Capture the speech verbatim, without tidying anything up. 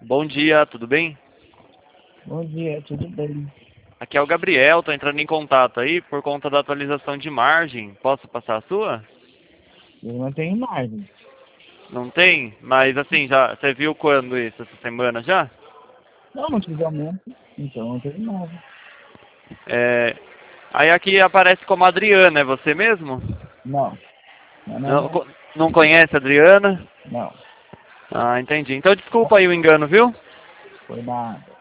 Bom dia, tudo bem? Bom dia, tudo bem? Aqui é o Gabriel, tô entrando em contato aí por conta da atualização de margem. Posso passar a sua? Eu não tenho margem. Não tem? Mas assim, já você viu quando isso? Essa semana já? Não, não tive aumento, então não tenho nada. É... Aí aqui aparece como Adriana, é você mesmo? Não, não, não, Não, não. co- não conhece a Adriana? Não, Ah, entendi. Então desculpa aí o engano, viu? foi nada.